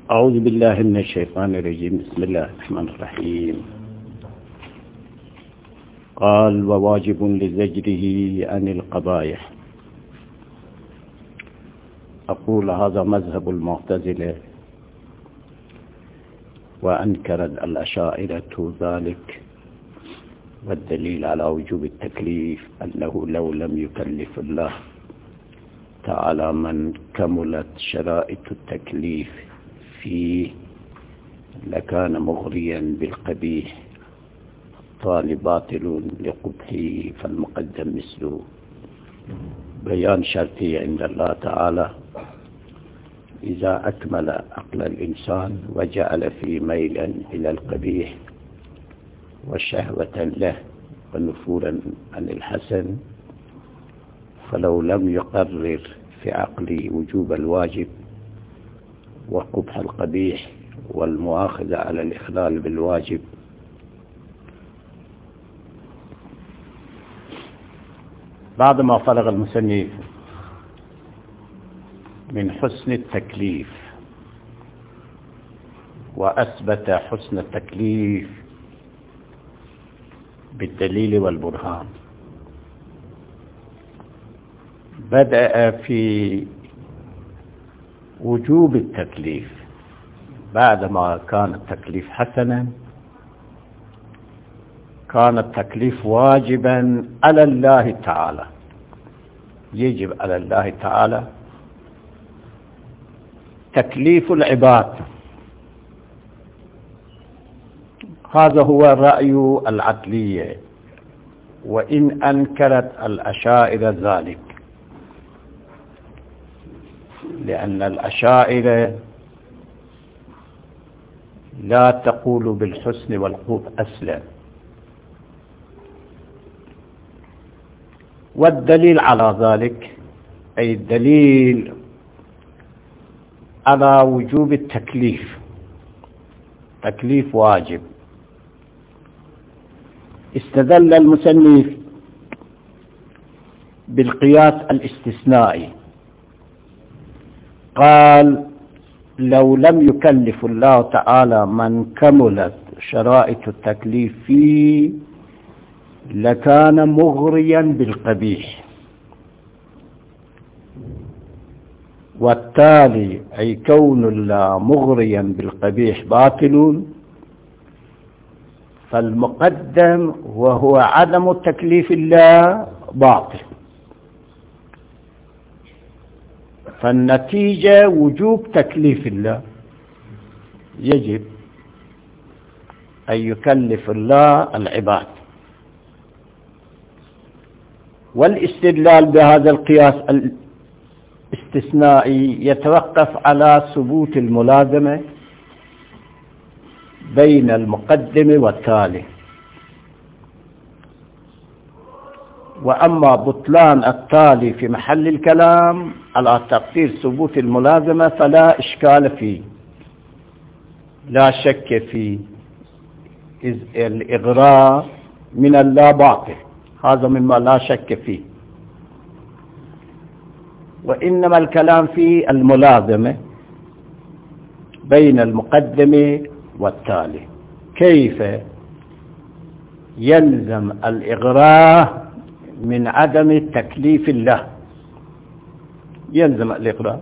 أعوذ بالله من الشيطان الرجيم. بسم الله الرحمن الرحيم. قال: وواجب لزجره عن القبائح. أقول هذا مذهب المعتزلة، وأنكر الأشاعرة ذلك، والدليل على وجوب التكليف أنه لو لم يكلف الله تعالى من كملت شرائط التكليف فيه لكان مغريا بالقبيح، طال باطل لقبحه، فالمقدم مثله بيان شرطي عند الله تعالى إذا أكمل عقل الإنسان وجعل في ميلا إلى القبيح وشهوة له ونفورا عن الحسن، فلو لم يقرر في عقله وجوب الواجب وقبح القبيح والمؤاخذة على الإخلال بالواجب، بعد ما فرغ المصنف من حسن التكليف وأثبت حسن التكليف بالدليل والبرهان، بدأ في وجوب التكليف. بعدما كان التكليف حسنا، كان التكليف واجبا على الله تعالى، يجب على الله تعالى تكليف العباد. هذا هو الرأي العقلي، وإن أنكرت الأشاعرة ذلك، لأن الأشاعرة لا تقول بالحسن والقبح أصلا، والدليل على ذلك أي الدليل على وجوب التكليف، تكليف واجب، استدل المصنف بالقياس الاستثنائي. قال: لو لم يكلف الله تعالى من كملت شرائط التكليف فيه لكان مغريا بالقبيح، والتالي أي كون الله مغريا بالقبيح باطل، فالمقدم وهو عدم التكليف الله باطل، فالنتيجة وجوب تكليف الله، يجب أن يكلف الله العباد. والاستدلال بهذا القياس الاستثنائي يتوقف على ثبوت الملازمة بين المقدم والتالي، وأما بطلان التالي في محل الكلام على تقدير ثبوت الملازمة فلا إشكال فيه، لا شك فيه، إذ الإغراء من الله باطل، هذا مما لا شك فيه، وإنما الكلام في الملازمة بين المقدم والتالي، كيف يلزم الإغراء من عدم تكليف الله، يلزم الإغراء.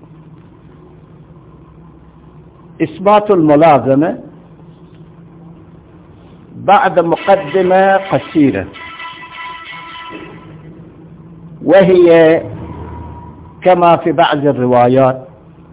إثبات الملازمة بعد مقدمة قصيرة، وهي كما في بعض الروايات،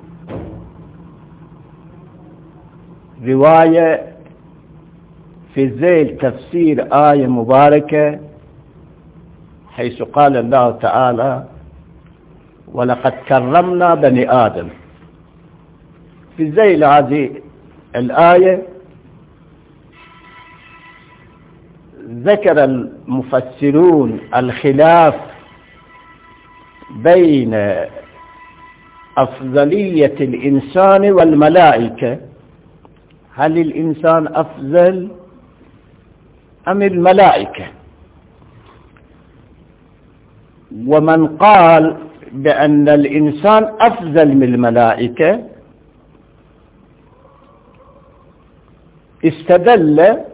رواية في ذيل تفسير آية مباركة، حيث قال الله تعالى: ولقد كرمنا بني آدم. في ذيل هذه الآية ذكر المفسرون الخلاف بين أفضلية الإنسان والملائكة، هل الإنسان أفضل أم الملائكة؟ ومن قال بأن الإنسان أفضل من الملائكة استدل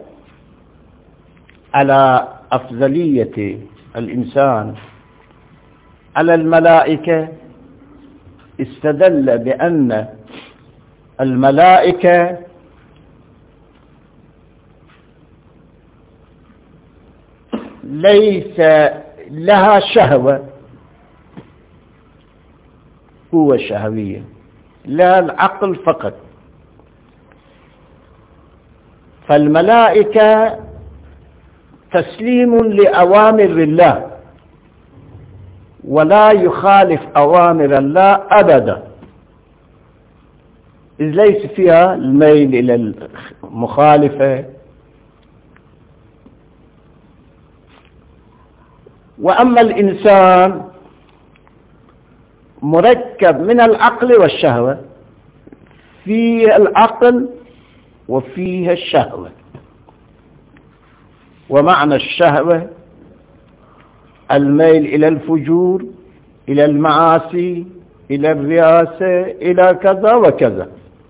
على أفضلية الإنسان على الملائكة، استدل بأن الملائكة ليس لها شهوة، قوة شهوية، لا العقل فقط. فالملائكة تسليم لأوامر الله ولا يخالف أوامر الله أبدا، إذ ليس فيها الميل إلى المخالفة. وأما الإنسان مركب من العقل والشهوة، فيه العقل وفيه الشهوة. ومعنى الشهوة الميل إلى الفجور، إلى المعاصي، إلى الرياسة، إلى كذا وكذا.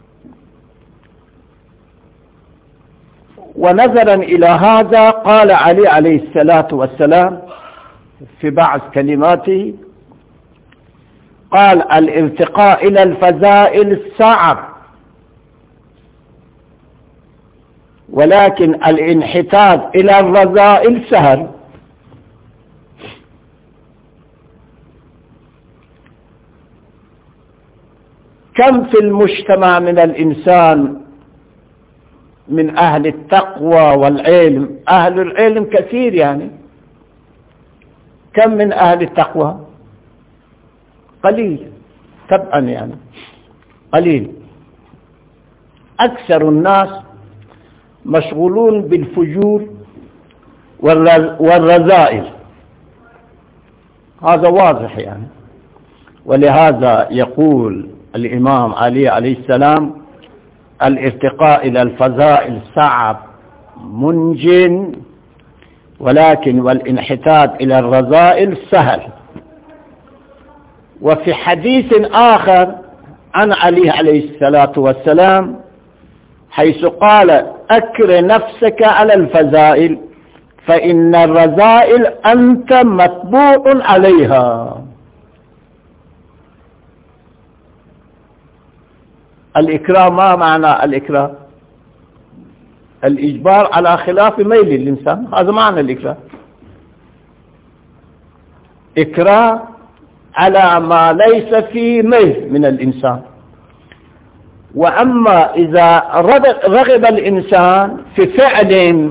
ونظرا إلى هذا قال علي عليه الصلاة والسلام في بعض كلماته، قال: الارتقاء إلى الفضائل صعب، ولكن الانحطاط إلى الرذائل سهل. كم في المجتمع من الإنسان من أهل التقوى والعلم؟ أهل العلم كثير يعني، كم من أهل التقوى؟ قليل طبعا يعني قليل. أكثر الناس مشغولون بالفجور والرذائل، هذا واضح يعني. ولهذا يقول الإمام علي عليه السلام: الارتقاء إلى الفضائل صعب منج، ولكن والانحطاط إلى الرذائل سهل. وفي حديث آخر عن علي عليه الصلاة والسلام حيث قال: أكر نفسك على الفضائل فإن الرذائل أنت مطبوع عليها. الإكرام، ما معنى الإكرام؟ الإجبار على خلاف ميل الإنسان، هذا معنى الإكرام. إكرام على ما ليس فيه ميل من الإنسان. وأما إذا رغب الإنسان في فعل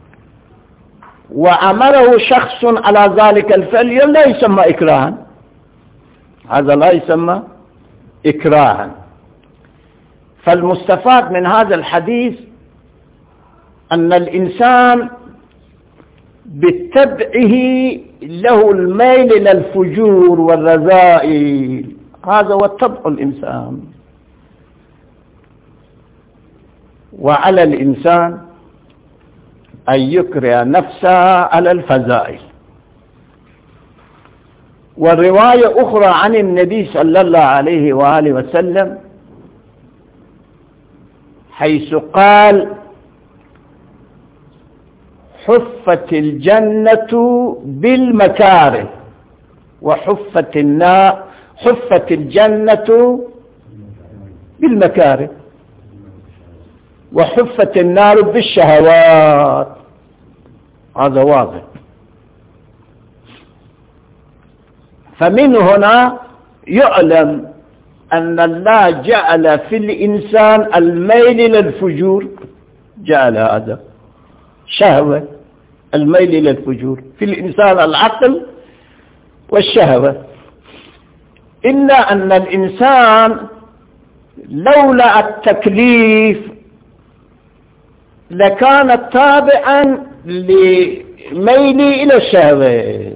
وأمره شخص على ذلك الفعل لا يسمى إكراها، هذا لا يسمى إكراها. فالمستفاد من هذا الحديث أن الإنسان بتبعه له الميل إلى الفجور والرذائل، هذا هو طبع الإنسان. وعلى الإنسان أن يكره نفسه على الفضائل. والرواية أخرى عن النبي صلى الله عليه وآله وسلم حيث قال: حفت الجنة بالمكاره وحفت النار، حفت الجنة بالمكاره وحفت النار بالشهوات، هذا واضح. فمن هنا يعلم أن الله جعل في الإنسان الميل إلى الفجور، جعل هذا شهوة، الميل إلى الفجور في الإنسان، العقل والشهوة. إلا أن الإنسان لولا التكليف لكان تابعا لميل إلى الشهوة،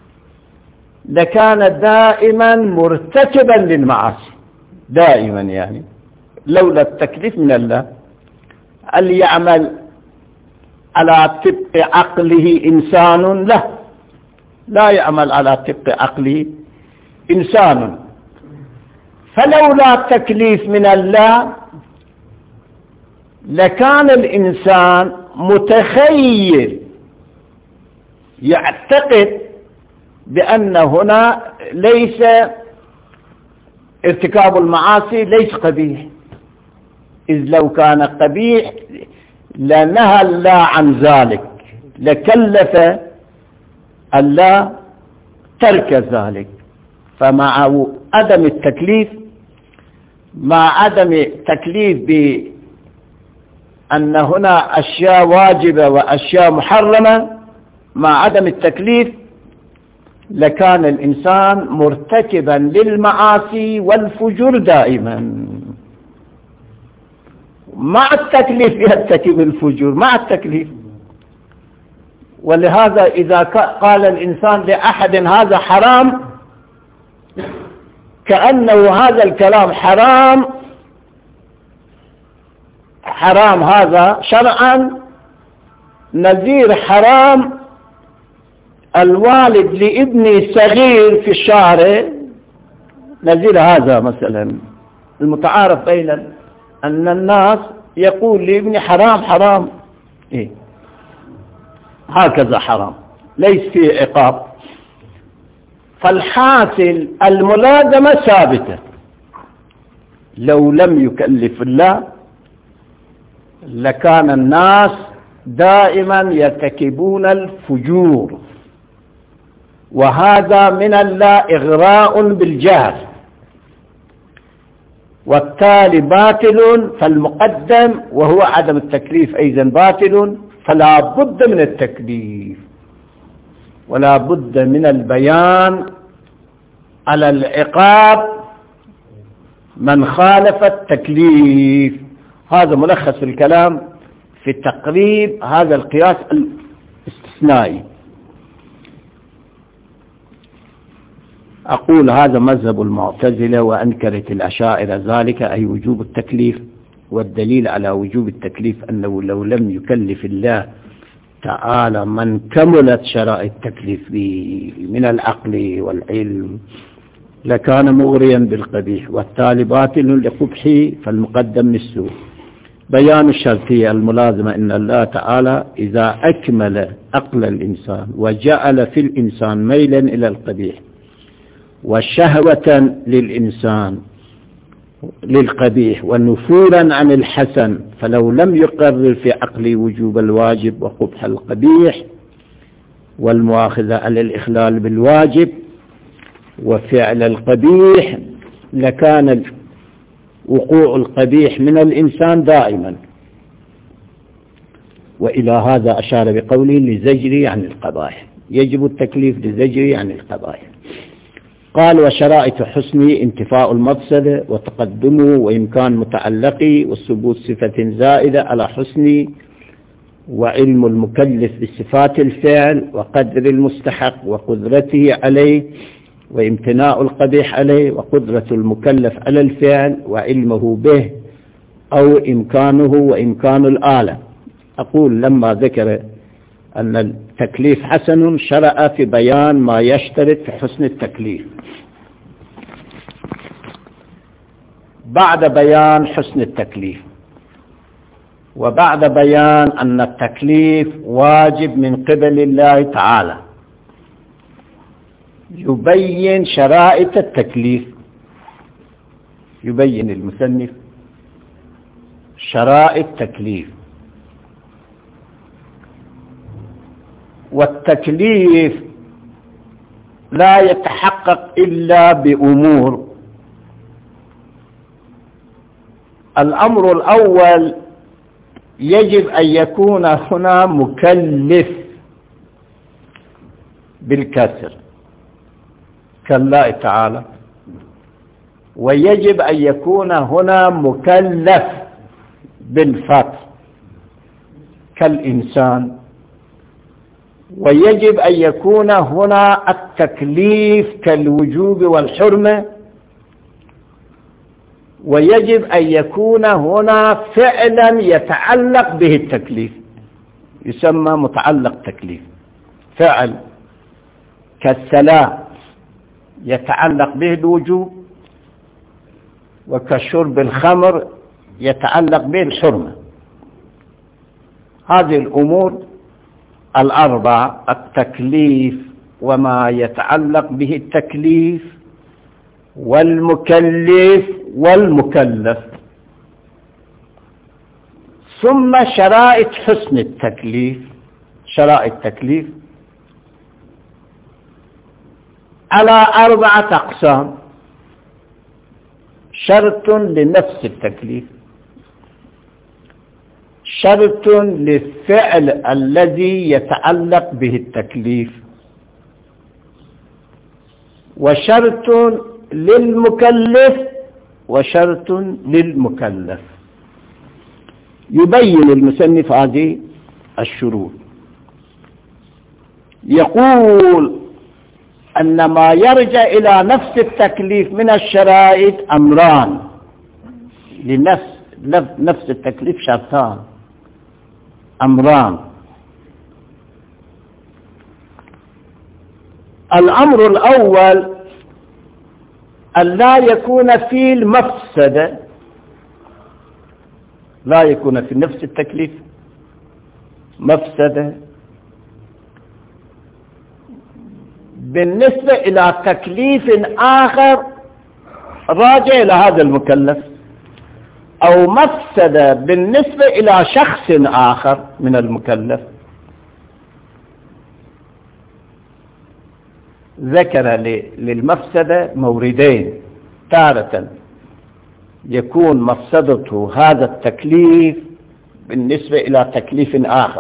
لكان دائما مرتكبا للمعاصي دائما يعني، لولا التكليف من الله. هل يعمل على طبق عقله إنسان؟ لا يعمل على طبق عقله إنسان. فلولا التكليف من الله لكان الإنسان متخيل يعتقد بأن هنا ليس ارتكاب المعاصي ليس قبيح، إذ لو كان قبيح لنهى الله عن ذلك، لكلف الله ترك ذلك. فمع عدم التكليف، مع عدم التكليف بأن هنا أشياء واجبة وأشياء محرمة، مع عدم التكليف لكان الإنسان مرتكبا للمعاصي والفجور دائما. مع التكليف يرتكب الفجور مع التكليف. ولهذا إذا قال الإنسان لأحد هذا حرام، كأنه هذا الكلام حرام هذا شرعا نذير حرام الوالد لابنه صغير في الشارع، نذير هذا مثلا المتعارف بين أن الناس يقول لابني حرام حرام، إيه؟ هكذا حرام ليس فيه عقاب. فالحاصل الملازمة ثابتة، لو لم يكلف الله لكان الناس دائما يرتكبون الفجور، وهذا من الله إغراء بالجهل، والتالي باطل. فالمقدم وهو عدم التكليف أيضا باطل، فلا بد من التكليف ولا بد من البيان على العقاب من خالف التكليف. هذا ملخص الكلام في تقريب هذا القياس الاستثنائي. أقول هذا مذهب المعتزلة، وأنكرت الأشاعرة ذلك، أي وجوب التكليف. والدليل على وجوب التكليف أنه لو لم يكلف الله تعالى من كملت شرائط التكليف به من العقل والعلم لكان مغريا بالقبيح، والتالي باطل لقبحه، فالمقدم نسوه. بيان الشرطية الملازمة أن الله تعالى إذا أكمل عقل الإنسان وجعل في الإنسان ميلا إلى القبيح وشهوة للإنسان للقبيح ونفورا عن الحسن، فلو لم يقرر في عقله وجوب الواجب وقبح القبيح والمؤاخذة على الإخلال بالواجب وفعل القبيح لكان وقوع القبيح من الإنسان دائما. وإلى هذا أشار بقوله لزجري عن القبائح، يجب التكليف لزجري عن القبائح. قال وشرائط حسني انتفاء المفسدة وتقدمه وإمكان متعلقي وثبوت صفة زائدة على حسني، وعلم المكلف بصفات الفعل وقدر المستحق وقدرته عليه وامتناع القبيح عليه، وقدرة المكلف على الفعل وعلمه به أو إمكانه وإمكان الآلة. أقول لما ذكر أن التكليف حسن شرع في بيان ما يشترط في حسن التكليف. بعد بيان حسن التكليف وبعد بيان أن التكليف واجب من قبل الله تعالى، يبين شرائط التكليف. يبين المصنف شرائط التكليف. والتكليف لا يتحقق إلا بأمور. الأمر الأول يجب أن يكون هنا مكلف بالكسر كالله تعالى، ويجب أن يكون هنا مكلف بالفتح كالإنسان، ويجب أن يكون هنا التكليف كالوجوب والحرمة، ويجب أن يكون هنا فعلا يتعلق به التكليف يسمى متعلق تكليف. فعل كالصلاة يتعلق به الوجوب، وكشرب الخمر يتعلق به الحرمة. هذه الأمور الأربع: التكليف وما يتعلق به التكليف، والمكلف، والمكلف، ثم شرائط حسن التكليف. شرائط التكليف على 4 أقسام: شرط لنفس التكليف، شرط للفعل الذي يتعلق به التكليف، وشرط للمكلف، وشرط للمكلف. يبين المصنف هذه الشروط. يقول أن ما يرجع إلى نفس التكليف من الشرائط أمران. لنفس التكليف شرطان، أمران. الأمر الأول أن لا يكون فيه المفسدة، لا يكون في نفس التكليف مفسدة بالنسبة إلى تكليف آخر راجع إلى هذا المكلف، أو مفسدة بالنسبة إلى شخص آخر من المكلف. ذكر للمفسدة موردين: تارة يكون مفسدته هذا التكليف بالنسبة إلى تكليف آخر،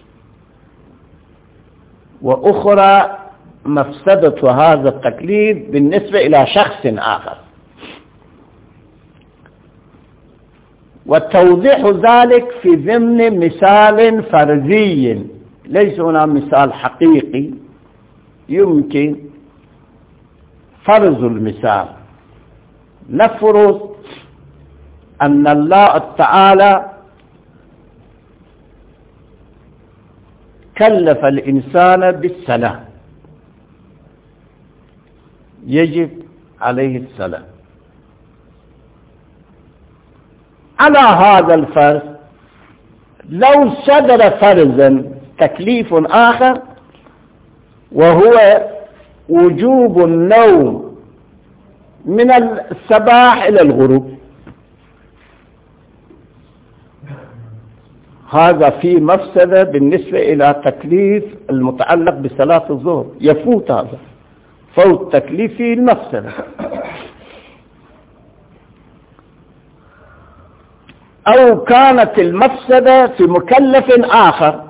وأخرى مفسدة هذا التكليف بالنسبة إلى شخص آخر. وتوضيح ذلك في ضمن مثال فرضي، ليس هنا مثال حقيقي، يمكن فرض المثال. نفرض أن الله تعالى كلف الإنسان بالصلاة، يجب عليه الصلاة. على هذا الفرض لو صدر فرضا تكليف آخر، وهو وجوب النوم من الصباح إلى الغروب، هذا فيه مفسدة بالنسبة إلى تكليف المتعلق بصلاة الظهر، يفوت هذا، فوت تكليفه المفسدة. أو كانت المفسدة في مكلف آخر،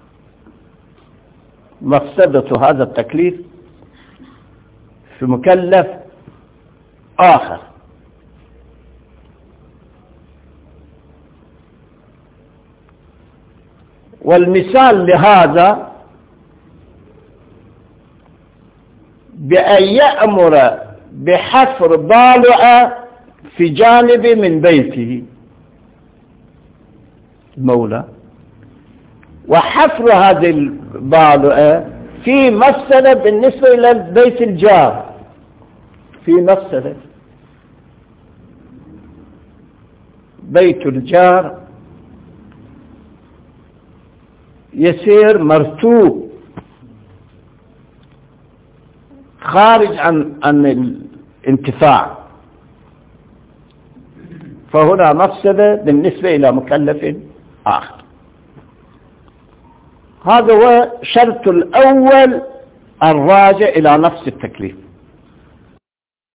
مفسدة هذا التكليف في مكلف آخر. والمثال لهذا بأن يأمر بحفر ضالع في جانب من بيته المولى، وحفر هذه الضالع في مفسدة بالنسبة إلى بيت الجار، في مفسدة. بيت الجار يسير مرتوب خارج عن الانتفاع، فهنا مفسدة بالنسبة إلى مكلف آخر. هذا هو الشرط الأول الراجع إلى نفس التكليف.